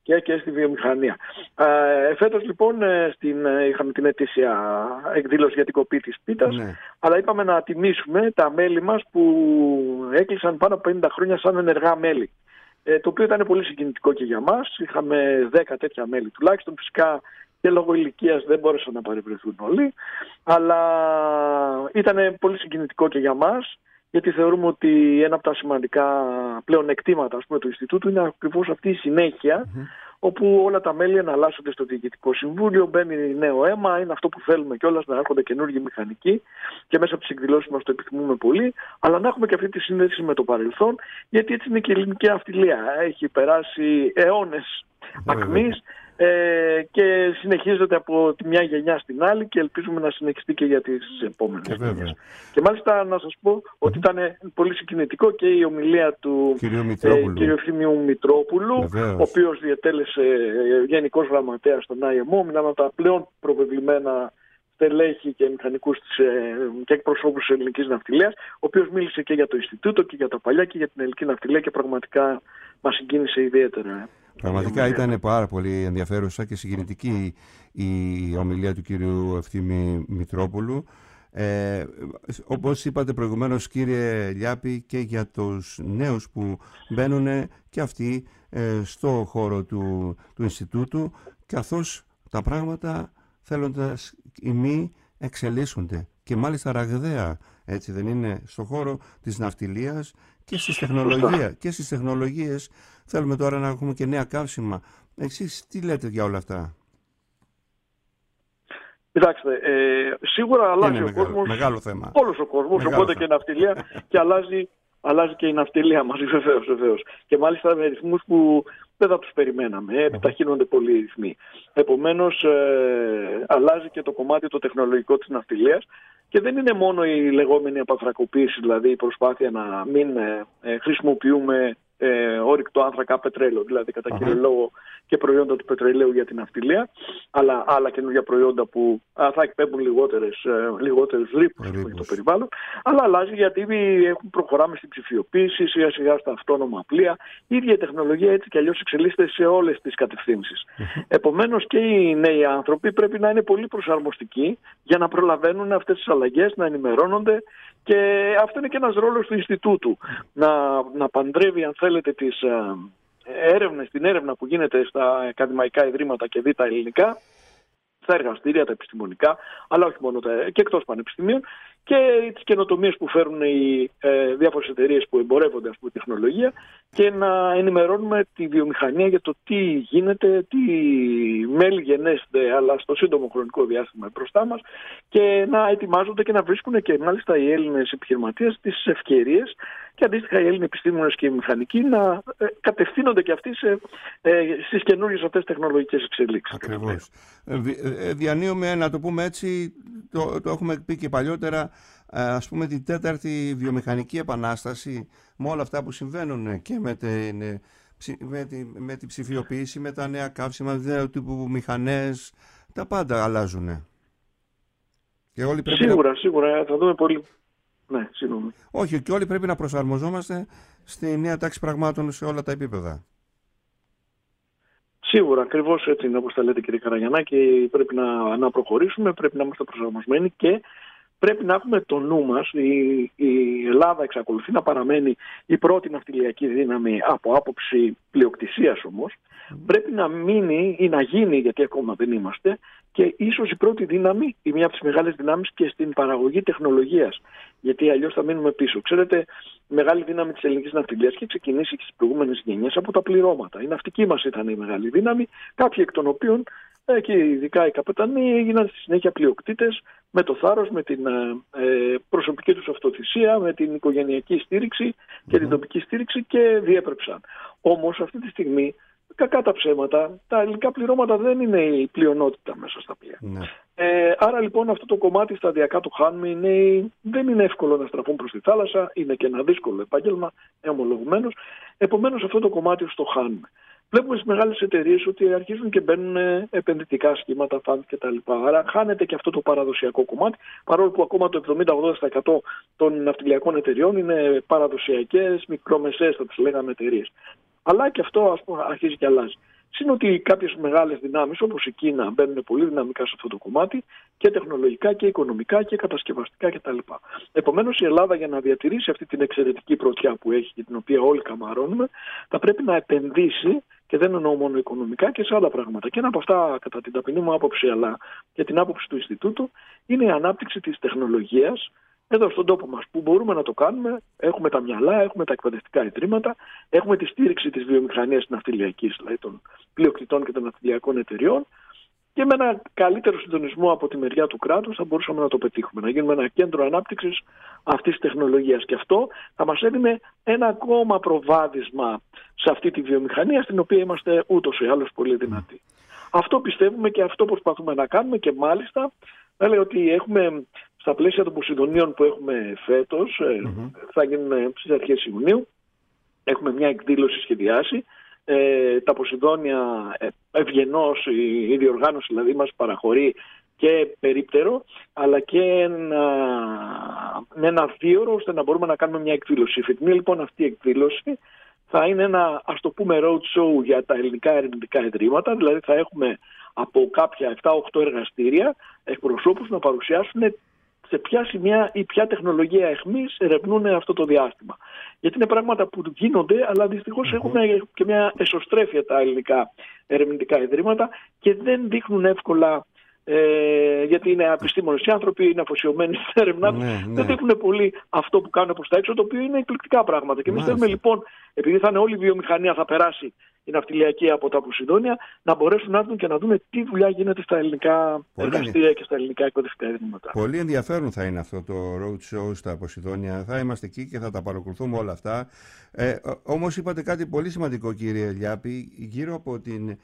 και στη βιομηχανία. Φέτος λοιπόν είχαμε την ετήσια εκδήλωση για την κοπή της πίτας, αλλά είπαμε να τιμήσουμε τα μέλη μας που έκλεισαν πάνω από 50 χρόνια σαν ενεργά μέλη. Το οποίο ήταν πολύ συγκινητικό και για μας. Είχαμε 10 τέτοια μέλη τουλάχιστον. Φυσικά και λόγω ηλικίας δεν μπόρεσαν να παρευρεθούν όλοι, αλλά ήταν πολύ συγκινητικό και για μας, γιατί θεωρούμε ότι ένα από τα σημαντικά πλεονεκτήματα του Ινστιτούτου είναι ακριβώς αυτή η συνέχεια, όπου όλα τα μέλη εναλλάσσονται στο Διοικητικό Συμβούλιο, μπαίνει νέο αίμα, είναι αυτό που θέλουμε κιόλας, να έρχονται καινούργιοι μηχανικοί και μέσα από τις εκδηλώσεις μας το επιθυμούμε πολύ, αλλά να έχουμε και αυτή τη σύνδεση με το παρελθόν, γιατί έτσι είναι και η ελληνική ναυτιλία. Έχει περάσει αιώνες ακμής και συνεχίζεται από τη μια γενιά στην άλλη και ελπίζουμε να συνεχιστεί και για τις επόμενες γενιές. Και μάλιστα να σας πω ότι ήταν πολύ συγκινητικό και η ομιλία του κ. Ευθύμιου Μητρόπουλου, ο οποίος διετέλεσε γενικός γραμματέας στον IMO. Μιλάμε από τα πλέον προβεβλημένα στελέχη και μηχανικούς και εκπροσώπους της ελληνικής ναυτιλίας, ο οποίος μίλησε και για το Ινστιτούτο και για τα παλιά και για την ελληνική ναυτιλία και πραγματικά μας συγκίνησε ιδιαίτερα. Πραγματικά ήταν πάρα πολύ ενδιαφέρουσα και συγκινητική η ομιλία του κύριου Ευθύμη Μητρόπουλου. Όπως είπατε προηγουμένως, κύριε Λιάπη, και για τους νέους που μπαίνουν και αυτοί στο χώρο του Ινστιτούτου, καθώς τα πράγματα θέλοντας ημί εξελίσσονται και μάλιστα ραγδαία, έτσι δεν είναι, στο χώρο της ναυτιλίας και στις τεχνολογίες. Θέλουμε τώρα να έχουμε και νέα καύσιμα. Εσείς τι λέτε για όλα αυτά? Κοιτάξτε, σίγουρα αλλάζει ο κόσμος, μεγάλο θέμα. Όλος ο κόσμος, οπότε και η ναυτιλία, και αλλάζει και η ναυτιλία μας, βεβαίως. Και μάλιστα με ρυθμούς που δεν θα τους περιμέναμε, επιταχύνονται πολύ οι ρυθμοί. Επομένως, αλλάζει και το κομμάτι το τεχνολογικό της ναυτιλίας και δεν είναι μόνο η λεγόμενη απαθρακοποίηση, δηλαδή η προσπάθεια να μην χρησιμοποιούμε όρυκτο άνθρακα πετρέλαιο, δηλαδή κατά κύριο λόγο και προϊόντα του πετρελαίου για την ναυτιλία, αλλά άλλα καινούργια προϊόντα που θα εκπέμπουν λιγότερους ρήπους για το περιβάλλον, αλλά αλλάζει γιατί προχωράμε στην ψηφιοποίηση, σιγά σιγά στα αυτόνομα πλοία. Η ίδια η τεχνολογία έτσι κι αλλιώς εξελίσσεται σε όλες τις κατευθύνσεις. Επομένως και οι νέοι άνθρωποι πρέπει να είναι πολύ προσαρμοστικοί για να προλαβαίνουν αυτές τις αλλαγές, να ενημερώνονται. Και αυτό είναι και ένας ρόλος του Ινστιτούτου, να παντρεύει, αν θέλετε, τις έρευνες, την έρευνα που γίνεται στα ακαδημαϊκά ιδρύματα και δει τα ελληνικά, στα εργαστήρια, τα επιστημονικά, αλλά όχι μόνο και εκτός πανεπιστημίων, και τις καινοτομίες που φέρουν οι διάφορες εταιρείες που εμπορεύονται τεχνολογία, και να ενημερώνουμε τη βιομηχανία για το τι γίνεται, τι μέλη γενέστε, αλλά στο σύντομο χρονικό διάστημα μπροστά μας, και να ετοιμάζονται και να βρίσκουν και μάλιστα οι Έλληνες επιχειρηματίες τις ευκαιρίες και αντίστοιχα οι Έλληνες επιστήμονες και οι μηχανικοί να κατευθύνονται και αυτοί στις καινούργιες αυτές τεχνολογικές εξελίξεις. Ακριβώς. Διανύουμε, να το πούμε έτσι, το έχουμε πει και παλιότερα, ας πούμε την τέταρτη βιομηχανική επανάσταση, με όλα αυτά που συμβαίνουν και με την ψηφιοποίηση, με τα νέα καύσιμα, νέου τύπου μηχανές, τα πάντα αλλάζουν. Και όλοι πρέπει σίγουρα, θα δούμε πολύ. Ναι, συγγνώμη. Όχι, και όλοι πρέπει να προσαρμοζόμαστε στη νέα τάξη πραγμάτων σε όλα τα επίπεδα. Σίγουρα, ακριβώς έτσι είναι όπως τα λέτε, κύριε Καραγιαννάκη. Πρέπει να προχωρήσουμε, πρέπει να είμαστε προσαρμοσμένοι και πρέπει να έχουμε το νου μας. Η Ελλάδα εξακολουθεί να παραμένει η πρώτη ναυτιλιακή δύναμη από άποψη πλειοκτησίας όμως. Πρέπει να μείνει ή να γίνει, γιατί ακόμα δεν είμαστε, και ίσως η πρώτη δύναμη ή μια από τις μεγάλες δυνάμεις και στην παραγωγή τεχνολογίας. Γιατί αλλιώς θα μείνουμε πίσω. Ξέρετε, η μεγάλη δύναμη της ελληνικής ναυτιλίας είχε ξεκινήσει και στις προηγούμενες γενιές από τα πληρώματα. Η ναυτική μας ήταν η μεγάλη δύναμη, κάποιοι εκ των οποίων και ειδικά οι καπετανοί έγιναν στη συνέχεια πλειοκτήτες με το θάρρος, με την προσωπική τους αυτοθυσία, με την οικογενειακή στήριξη και την τοπική στήριξη και διέπρεψαν. Όμως αυτή τη στιγμή, κακά τα ψέματα, τα ελληνικά πληρώματα δεν είναι η πλειονότητα μέσα στα πλοία. Άρα λοιπόν αυτό το κομμάτι σταδιακά το χάνουμε. Δεν είναι εύκολο να στραφούν προς τη θάλασσα, είναι και ένα δύσκολο επάγγελμα, ομολογουμένως. Επομένως αυτό το κομμάτι το χάνουμε. Βλέπουμε στις μεγάλες εταιρείες ότι αρχίζουν και μπαίνουν επενδυτικά σχήματα, φαντ κτλ. Άρα χάνεται και αυτό το παραδοσιακό κομμάτι, παρόλο που ακόμα το 70-80% των ναυτιλιακών εταιρεών είναι παραδοσιακές, μικρομεσαίες θα τις λέγαμε εταιρείες. Αλλά και αυτό αρχίζει και αλλάζει. Συν ότι κάποιες μεγάλες δυνάμεις όπως η Κίνα μπαίνουν πολύ δυναμικά σε αυτό το κομμάτι και τεχνολογικά και οικονομικά και κατασκευαστικά κτλ. Επομένως η Ελλάδα, για να διατηρήσει αυτή την εξαιρετική πρωτιά που έχει και την οποία όλοι καμαρώνουμε, θα πρέπει να επενδύσει, και δεν εννοώ μόνο οικονομικά, και σε άλλα πράγματα. Και ένα από αυτά, κατά την ταπεινή μου άποψη αλλά και την άποψη του Ινστιτούτου, είναι η ανάπτυξη της τεχνολογίας εδώ στον τόπο μας, που μπορούμε να το κάνουμε. Έχουμε τα μυαλά, έχουμε τα εκπαιδευτικά ιδρύματα, έχουμε τη στήριξη της βιομηχανίας ναυτιλιακής, δηλαδή των πλειοκτητών και των ναυτιλιακών εταιριών, και με ένα καλύτερο συντονισμό από τη μεριά του κράτους θα μπορούσαμε να το πετύχουμε, να γίνουμε ένα κέντρο ανάπτυξης αυτής της τεχνολογίας. Και αυτό θα μας έδινε ένα ακόμα προβάδισμα σε αυτή τη βιομηχανία, στην οποία είμαστε ούτως ή άλλως πολύ δυνατοί. Αυτό πιστεύουμε και αυτό προσπαθούμε να κάνουμε, και μάλιστα θα λέω ότι έχουμε στα πλαίσια των Ποσειδονίων που έχουμε φέτος, θα γίνουν στις αρχές Ιουνίου, έχουμε μια εκδήλωση σχεδιάσει. Τα Ποσειδόνια ευγενώς, η διοργάνωση δηλαδή μας παραχωρεί και περίπτερο, αλλά και ένα δίωρο ώστε να μπορούμε να κάνουμε μια εκδήλωση. Η φετινή λοιπόν αυτή η εκδήλωση θα είναι ένα, ας το πούμε, road show για τα ελληνικά ερευνητικά ιδρύματα, δηλαδή θα έχουμε από κάποια 7-8 εργαστήρια εκπροσώπους να παρουσιάσουν σε ποια σημεία ή ποια τεχνολογία αιχμής ερευνούν αυτό το διάστημα. Γιατί είναι πράγματα που γίνονται, αλλά δυστυχώς έχουν και μια εσωστρέφεια τα ελληνικά ερευνητικά ιδρύματα και δεν δείχνουν εύκολα, γιατί είναι επιστήμονες οι άνθρωποι, είναι αφοσιωμένοι στην έρευνά τους, δεν δείχνουν πολύ αυτό που κάνουν προς τα έξω, το οποίο είναι εκπληκτικά πράγματα. Και εμείς θέλουμε λοιπόν, επειδή θα είναι όλη η βιομηχανία, θα περάσει η ναυτιλιακή από τα Ποσειδόνια, να μπορέσουν να έρθουν και να δούμε τι δουλειά γίνεται στα ελληνικά εργαστήρια και στα ελληνικά εκπαιδευτικά ιδρύματα. Πολύ ενδιαφέρον θα είναι αυτό το road show στα Ποσειδόνια. Θα είμαστε εκεί και θα τα παρακολουθούμε όλα αυτά. Όμως είπατε κάτι πολύ σημαντικό, κύριε Λιάπη, γύρω από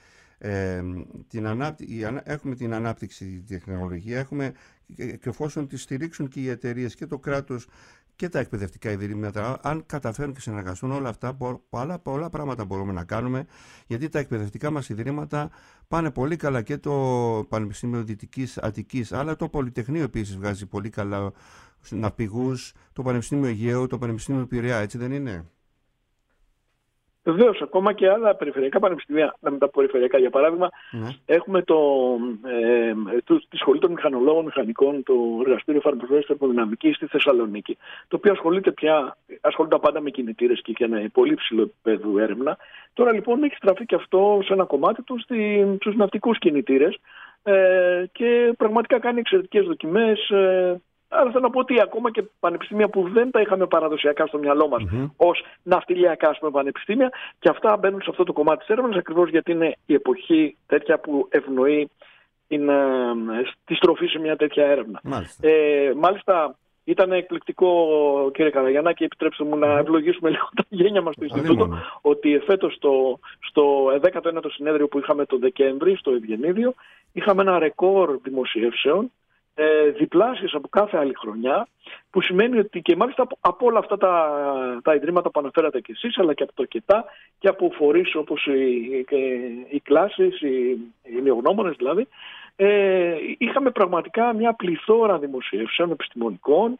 έχουμε την ανάπτυξη τη τεχνολογία, έχουμε, και εφόσον τη στηρίξουν και οι εταιρείες και το κράτος και τα εκπαιδευτικά ιδρύματα, αν καταφέρουν και συνεργαστούν όλα αυτά, πολλά πράγματα μπορούμε να κάνουμε, γιατί τα εκπαιδευτικά μας ιδρύματα πάνε πολύ καλά, και το Πανεπιστήμιο Δυτικής Αττικής, αλλά το Πολυτεχνείο επίσης βγάζει πολύ καλά ναυπηγούς, το Πανεπιστήμιο Αιγαίου, το Πανεπιστήμιο Πειραιά, έτσι δεν είναι? Βεβαίως, ακόμα και άλλα περιφερειακά πανεπιστήμια, να μην τα πω περιφερειακά, για παράδειγμα, έχουμε τη Σχολή των Μηχανολόγων Μηχανικών, το Εργαστήριο Φαρμακευτικής Θερμοδυναμικής στη Θεσσαλονίκη, το οποίο ασχολούνται πάντα με κινητήρες και για ένα πολύ ψηλό επίπεδο έρευνα. Τώρα λοιπόν έχει στραφεί και αυτό σε ένα κομμάτι του στους ναυτικούς κινητήρες και πραγματικά κάνει εξαιρετικές δοκιμές. Άρα θέλω να πω ότι ακόμα και πανεπιστήμια που δεν τα είχαμε παραδοσιακά στο μυαλό μας ως ναυτιλιακά πανεπιστήμια, και αυτά μπαίνουν σε αυτό το κομμάτι της έρευνας, ακριβώς γιατί είναι η εποχή τέτοια που ευνοεί τη στροφή σε μια τέτοια έρευνα. Μάλιστα ήταν εκπληκτικό, κύριε Καραγιαννάκη, επιτρέψτε μου να ευλογήσουμε λίγο τα γένια μας στο Ινστιτούτο, ότι φέτος στο 19ο συνέδριο που είχαμε το Δεκέμβρη στο Ευγενίδιο, είχαμε ένα ρεκόρ δημοσιεύσεων, διπλάσιες από κάθε άλλη χρονιά, που σημαίνει ότι, και μάλιστα από όλα αυτά τα ιδρύματα που αναφέρατε και εσείς, αλλά και από το ΚΕΤΑ και από φορείς όπως οι κλάσεις, οι νεογνώμονες δηλαδή, είχαμε πραγματικά μια πληθώρα δημοσιεύσεων επιστημονικών,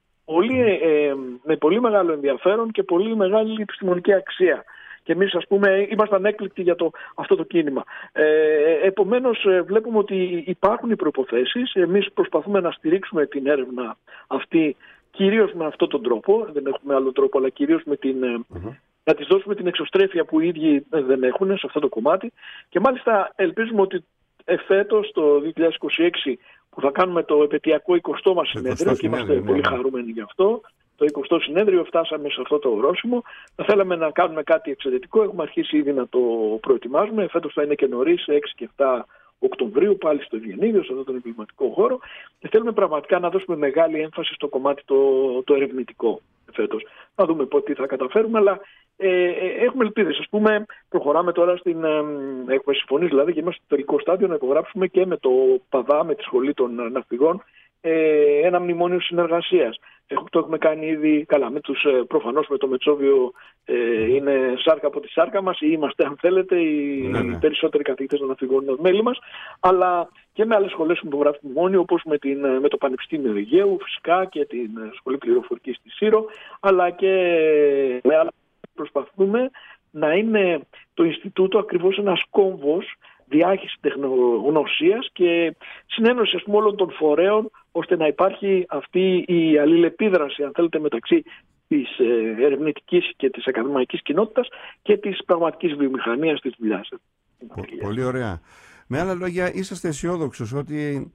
με πολύ μεγάλο ενδιαφέρον και πολύ μεγάλη επιστημονική αξία. Και εμείς, ας πούμε, ήμασταν έκπληκτοι για αυτό το κίνημα. Επομένως, βλέπουμε ότι υπάρχουν οι προϋποθέσεις. Εμείς προσπαθούμε να στηρίξουμε την έρευνα αυτή, κυρίως με αυτόν τον τρόπο. Δεν έχουμε άλλο τρόπο, αλλά κυρίως να της δώσουμε την εξωστρέφεια που οι ίδιοι δεν έχουν σε αυτό το κομμάτι. Και μάλιστα ελπίζουμε ότι φέτος, το 2026, που θα κάνουμε το επαιτειακό 20ο μας συνέδριο, και είμαστε πολύ χαρούμενοι γι' αυτό. Το 20ο συνέδριο φτάσαμε σε αυτό το ορόσημο. Θα θέλαμε να κάνουμε κάτι εξαιρετικό. Έχουμε αρχίσει ήδη να το προετοιμάζουμε. Φέτος θα είναι και νωρίς, 6 και 7 Οκτωβρίου, πάλι στο Ευγενίδιο, σε αυτόν τον εγκληματικό χώρο. Και θέλουμε πραγματικά να δώσουμε μεγάλη έμφαση στο κομμάτι το ερευνητικό φέτος. Να δούμε τι θα καταφέρουμε, αλλά έχουμε ελπίδες. Ας πούμε, προχωράμε τώρα έχουμε συμφωνήσει δηλαδή και είμαστε στο τελικό στάδιο να υπογράψουμε και με το ΠΑΔΑ, με τη Σχολή των Ναυπηγών, ένα μνημόνιο συνεργασίας. Το έχουμε κάνει ήδη καλά. Προφανώς με το Μετσόβιο είναι σάρκα από τη σάρκα μας, ή είμαστε, αν θέλετε, οι περισσότεροι καθηγητές των ναυπηγών μέλη μας, αλλά και με άλλες σχολές που υπογράφουν μνημόνιο, όπως με το Πανεπιστήμιο Αιγαίου, φυσικά, και την Σχολή Πληροφορικής στη Σύρο, αλλά και με άλλα προσπαθούμε να είναι το Ινστιτούτο ακριβώς ένας κόμβος διάχυσης τεχνογνωσίας και συνένωση, ας πούμε, όλων των φορέων, ώστε να υπάρχει αυτή η αλληλεπίδραση, αν θέλετε, μεταξύ της ερευνητικής και της ακαδημαϊκής κοινότητας και της πραγματικής βιομηχανίας της δουλειάς. Πολύ ωραία. Με άλλα λόγια, είσαστε αισιόδοξος ότι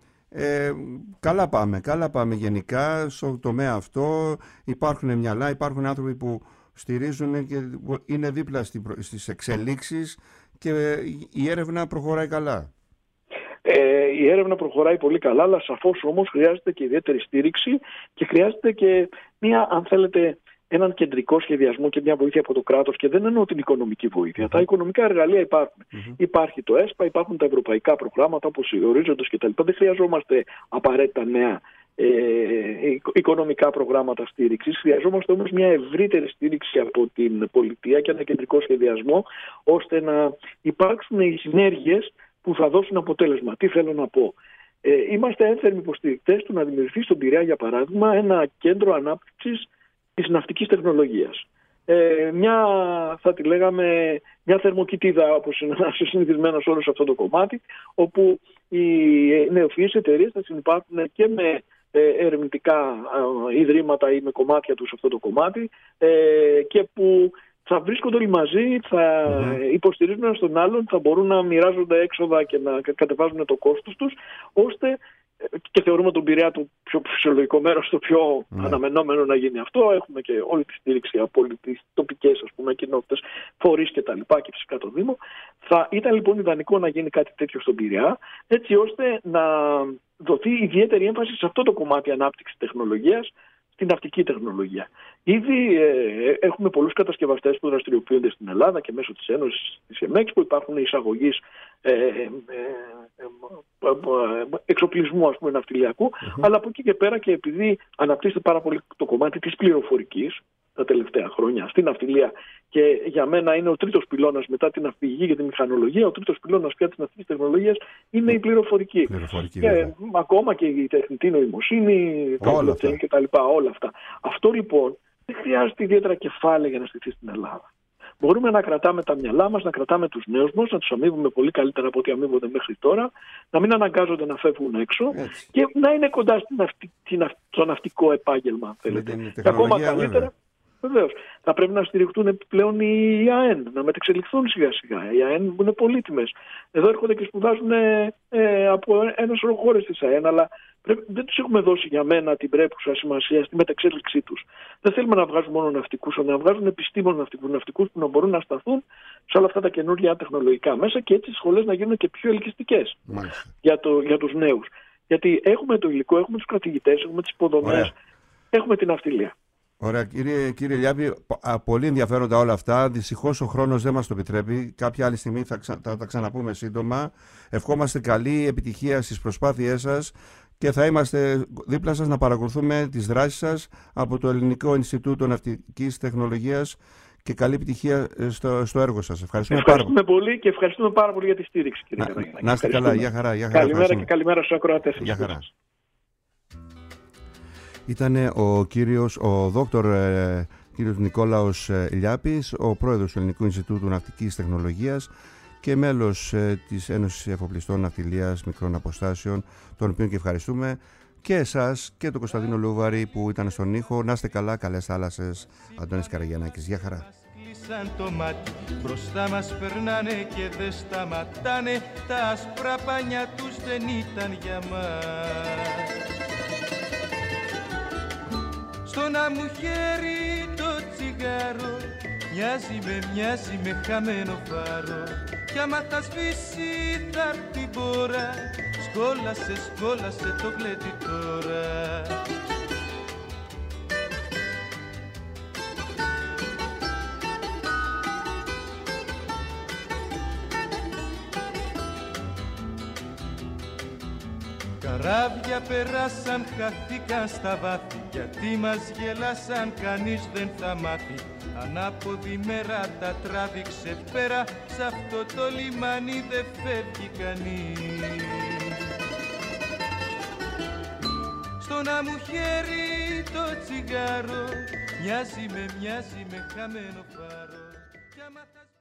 καλά πάμε γενικά στο τομέα αυτό, υπάρχουν μυαλά, υπάρχουν άνθρωποι που στηρίζουν και είναι δίπλα στις εξελίξεις και η έρευνα προχωράει καλά. Η έρευνα προχωράει πολύ καλά, αλλά σαφώς όμως χρειάζεται και ιδιαίτερη στήριξη και χρειάζεται και μια, αν θέλετε, έναν κεντρικό σχεδιασμό και μια βοήθεια από το κράτος, και δεν εννοώ την οικονομική βοήθεια. Τα οικονομικά εργαλεία υπάρχουν. Υπάρχει το ΕΣΠΑ, υπάρχουν τα ευρωπαϊκά προγράμματα όπως οι ορίζοντες κτλ. Δεν χρειαζόμαστε απαραίτητα νέα οικονομικά προγράμματα στήριξης. Χρειαζόμαστε όμως μια ευρύτερη στήριξη από την πολιτεία και ένα κεντρικό σχεδιασμό, ώστε να υπάρξουν οι συνέργειες που θα δώσουν αποτέλεσμα. Τι θέλω να πω. Είμαστε ένθερμοι υποστηρικτές του να δημιουργηθεί στον Πειραιά, για παράδειγμα, ένα κέντρο ανάπτυξης της ναυτικής τεχνολογίας. Μια, θα τη λέγαμε, μια θερμοκοιτίδα, όπως είναι ένας συνηθισμένος όρος σε αυτό το κομμάτι, όπου οι νεοφυείς εταιρείες θα συνυπάρχουν και με ερευνητικά ιδρύματα ή με κομμάτια τους σε αυτό το κομμάτι, και που θα βρίσκονται όλοι μαζί, θα υποστηρίζουν ένας τον άλλον, θα μπορούν να μοιράζονται έξοδα και να κατεβάζουν το κόστος τους, ώστε, και θεωρούμε τον Πειραιά το πιο φυσιολογικό μέρος, το πιο αναμενόμενο να γίνει αυτό. Έχουμε και όλη τη στήριξη από τις τοπικές, ας πούμε, κοινότητες, φορείς και τα λοιπά, και φυσικά το Δήμο. Θα ήταν λοιπόν ιδανικό να γίνει κάτι τέτοιο στον Πειραιά, έτσι ώστε να δοθεί ιδιαίτερη έμφαση σε αυτό το κομμάτι ανάπτυξης τεχνολογίας, στην ναυτική τεχνολογία. Ήδη έχουμε πολλούς κατασκευαστές που δραστηριοποιούνται στην Ελλάδα και μέσω της Ένωσης της ΕΜΕΞ, που υπάρχουν εισαγωγής εξοπλισμού, ας πούμε, ναυτιλιακού, αλλά από εκεί και πέρα, και επειδή αναπτύσσεται πάρα πολύ το κομμάτι της πληροφορικής τα τελευταία χρόνια στην ναυτιλία, και για μένα είναι ο τρίτος πυλώνας μετά την ναυπηγική και τη μηχανολογία, ο τρίτος πυλώνας πια της ναυτικής τεχνολογίας είναι η πληροφορική. Και ακόμα και η τεχνητή νοημοσύνη, το blockchain και τα λοιπά, όλα αυτά. Αυτό λοιπόν δεν χρειάζεται ιδιαίτερα κεφάλαια για να στηθεί στην Ελλάδα. Μπορούμε να κρατάμε τα μυαλά μας, να κρατάμε τους νέους μας, να τους αμείβουμε πολύ καλύτερα από ό,τι αμείβονται μέχρι τώρα, να μην αναγκάζονται να φεύγουν έξω και να είναι κοντά στο ναυτικό επάγγελμα, αν θέλετε. Και ακόμα καλύτερα, βεβαίως, θα πρέπει να στηριχτούν επιπλέον οι ΑΕΝ, να μετεξελιχθούν σιγά σιγά. Οι ΑΕΝ που είναι πολύτιμες. Εδώ έρχονται και σπουδάζουν από ένα σωρό χώρες της ΑΕΝ, αλλά δεν τους έχουμε δώσει, για μένα, την πρέπουσα σημασία στη μεταξέλιξή τους. Δεν θέλουμε να βγάζουν μόνο ναυτικούς, αλλά να βγάζουν επιστήμονες ναυτικούς που να μπορούν να σταθούν σε όλα αυτά τα καινούργια τεχνολογικά μέσα, και έτσι οι σχολές να γίνουν και πιο ελκυστικές για τους νέους. Γιατί έχουμε το υλικό, έχουμε τους καθηγητές, έχουμε τις υποδομές, έχουμε την ναυτιλία. Ωραία, κύριε Λιάπη, πολύ ενδιαφέροντα όλα αυτά. Δυστυχώς ο χρόνος δεν μας το επιτρέπει. Κάποια άλλη στιγμή θα τα ξαναπούμε σύντομα. Ευχόμαστε καλή επιτυχία στις προσπάθειές σας και θα είμαστε δίπλα σας να παρακολουθούμε τις δράσεις σας από το Ελληνικό Ινστιτούτο Ναυτικής Τεχνολογίας, και καλή επιτυχία στο έργο σας. Ευχαριστούμε πολύ και ευχαριστούμε πάρα πολύ για τη στήριξη, κύριε Καραγιαννάκη. Να είστε καλά. Γεια χαρά. Καλημέρα και καλημέρα στους ακροατές. Γεια χαρά. Ήταν ο δόκτωρ κύριος Νικόλαος Λιάπης, ο πρόεδρος του Ελληνικού Ινστιτούτου Ναυτικής Τεχνολογίας και μέλος της Ένωσης Εφοπλιστών Ναυτιλίας Μικρών Αποστάσεων, τον οποίον και ευχαριστούμε, και εσάς και τον Κωνσταντίνο Λούβαρη που ήταν στον ήχο. Να είστε καλά, καλές θάλασσες. Αντώνης Καραγιαννάκης. Γεια χαρά. Το μάτι, μπροστά μας περνάνε και δεν σταματάνε, τα άσπρα πανιά τους δεν ήταν για μας. Στο να μου χέρι το τσιγάρο μοιάζει με χαμένο φάρο, κι άμα θα σβήσει θα έρθει μπόρα, σκόλασε το γλέντι τώρα. Καράβια περάσαν, χαθήκαν στα βάθη, γιατί μας γελάσαν, κανείς δεν θα μάθει. Ανάποδη μέρα τα τράβηξε πέρα, σ' αυτό το λιμάνι δεν φεύγει κανείς. Στο να μου χέρι το τσιγάρο μοιάζει με χαμένο φάρο. κι άμα θες